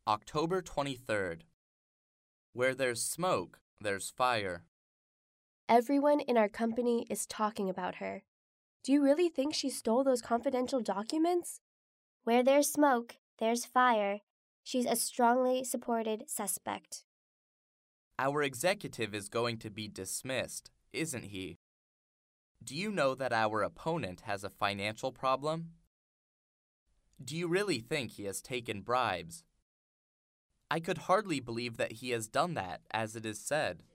October 23rd. Where there's smoke, there's fire. Everyone in our company is talking about her. Do you really think she stole those confidential documents? Where there's smoke, there's fire. She's a strongly supported suspect. Our executive is going to be dismissed, isn't he? Do you know that our opponent has a financial problem? Do you really think he has taken bribes? I could hardly believe that he has done that, as it is said.